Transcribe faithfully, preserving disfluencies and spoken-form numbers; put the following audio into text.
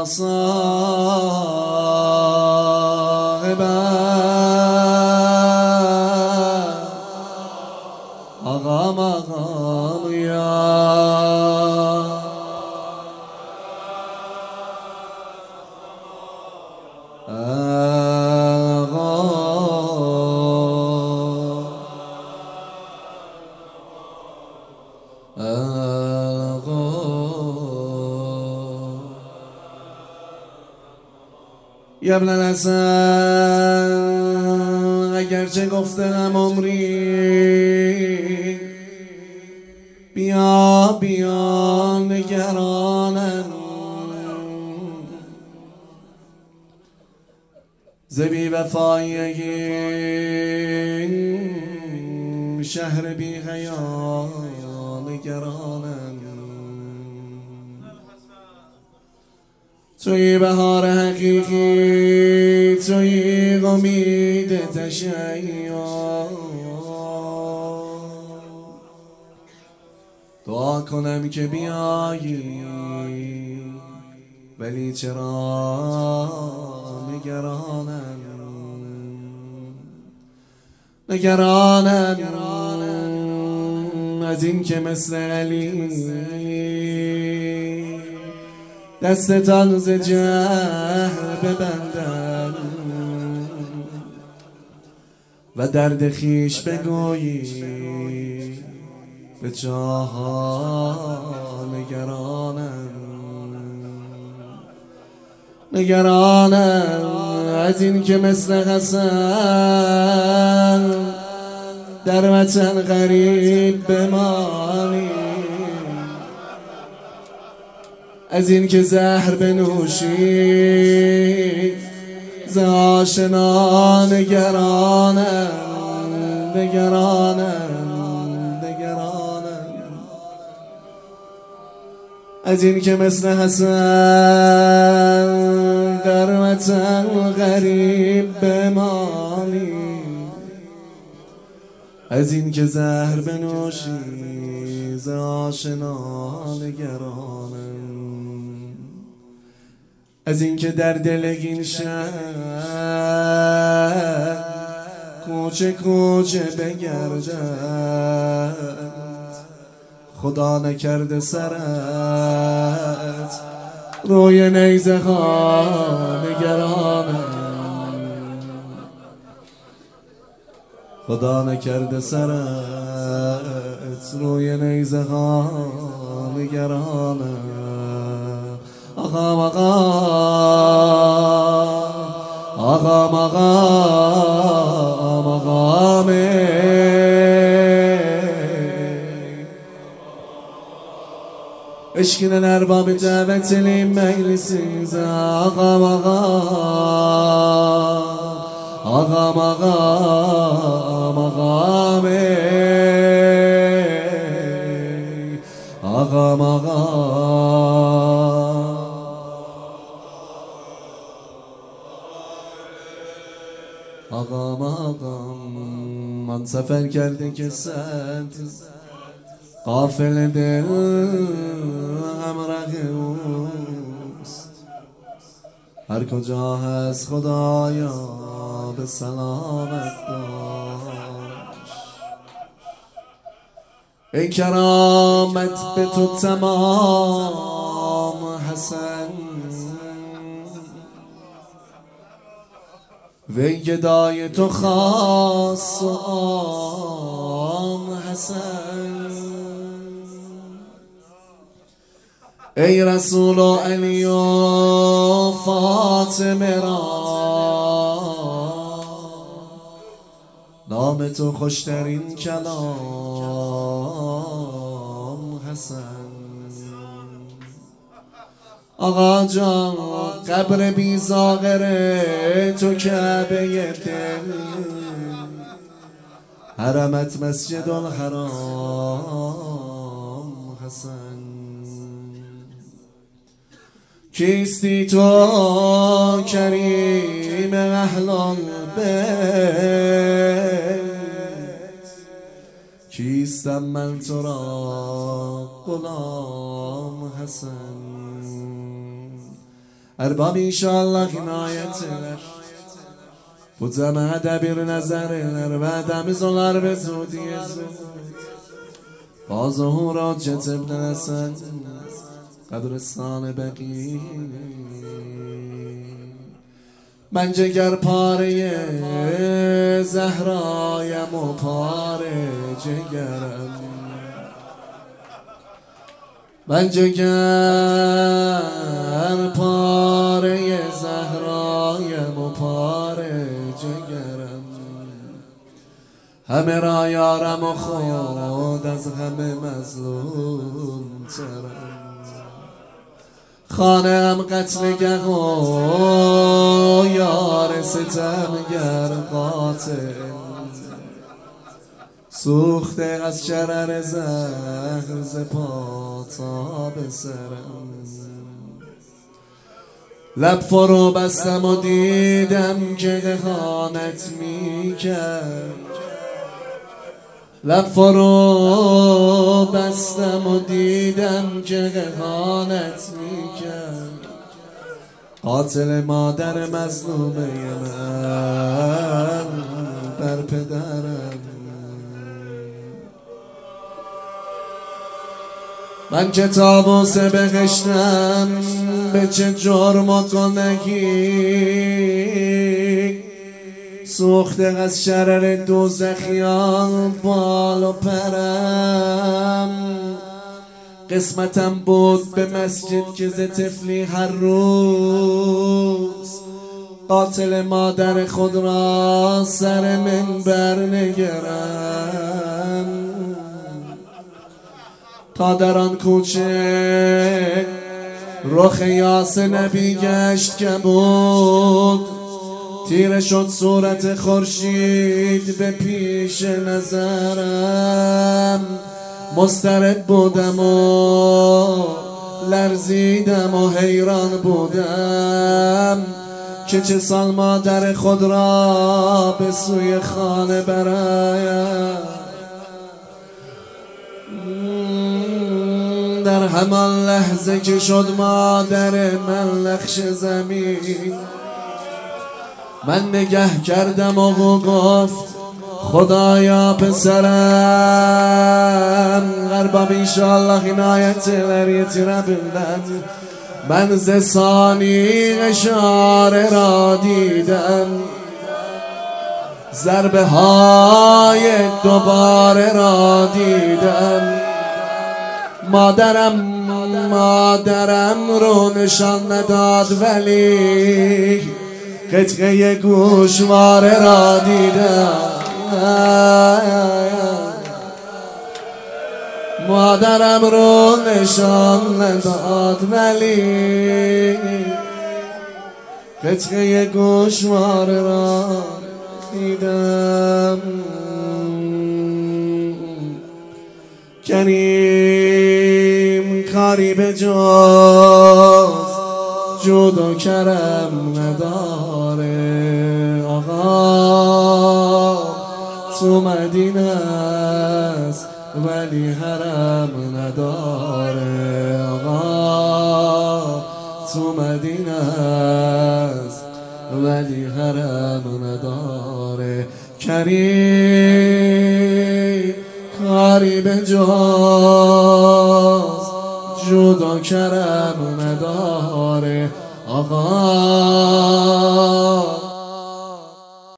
یا صاحب آقا مقام یا یا ابن الحسن اگرچه گفتم عمری بیا بیا نگرانم ز بی وفایی شهر بی حیا نگرانم توی بهار حقیقی توی امید تشیع دعا کنم که بیایی ولی چرا نگرانم نگرانم از این که مثل علی دستتان ز جهل ببندم و درد خیش بگویی به جاها نگرانم نگرانم از این که مثل حسن در وطن غریب بمانی از این که زهر بنوشی ز آشنا نگرانم نگرانم نگرانم از این که مثل حسن در وطن غریب بمانی از این که زهر بنوشی ز آشنا نگرانم از این که در دل این شهر کوچه کوچه بگردد خدا نکرده سرت روی نیزه ها نگرانم خدا نکرده سرت روی نیزه ها نگرانم آقا آقا آقا مقام مقام اشکین ارباب دعوت لی مجلس آقا مقام آقا مقام مقام آقا مقام آقا مقام من سفر کرده که صد قافل دل همراه اوست هر کجا هست خدایا به سلامت باش ای کرامت به تو تمام حسن وی گدای تو خاص و عام حسن ای رسول و علی و فاطمه را نام تو خوشترین کلام حسن آقا جان قبر بی زاغره تو کعبه دل حرمت مسجد الحرام حسن کیستی تو کریم اهل البیت کیستم من تو را غلام حسن ارباب inşallah inayetler bu cemaate bir nazarlar ve demiz olar به زودی زود با ظهورات جذب نرسن قبرستان بقی من جگر پاره زهرایم و پاره جگرم من جگر پاره زهرایم و پاره جگرم همه را یارم و خود از همه مظلوم ترم خانه هم قتلگه و یار ستمگر قاتل سوخته از شرر زهر ز پا تا به سرم لب فرو بستم و دیدم که خیانت می کرد لب فرو بستم و دیدم که خیانت می کرد قاتل مادر مظلومه من بر پدرم من که طاووس بهشتم به چه جرم و گناهی سوخته از شرر دوزخیان بال و پرم قسمتم بود به مسجد که ز طفلی هر روز قاتل مادر خود را سر منبر نگرم تا در آن کوچه رخ یاس نبی گشت که بود تیره شد صورت خورشید به پیش نظرم مضطرب بودم و لرزیدم و حیران بودم که چه سال مادر خود را به سوی خانه برایم در همان لحظه که شد مادر من نقش زمین من نگه کردم و گفت خدایا پسرم ارباب inşallah inayetler yetirebilden من ز ثانی اشاره را دیدم ضربه های دوباره را دیدم مادرم مادرم رو نشان نداد ولی قطعه گوشواره را دیدم مادرم رو نشان نداد ولی قطعه گوشواره را دیدم کریم کاری به جز جود و کرم نداره آقا تو مدینه است ولی حرم نداره آقا تو مدینه است ولی حرم نداره کریم کاری به جز جود و کرم نداره آقا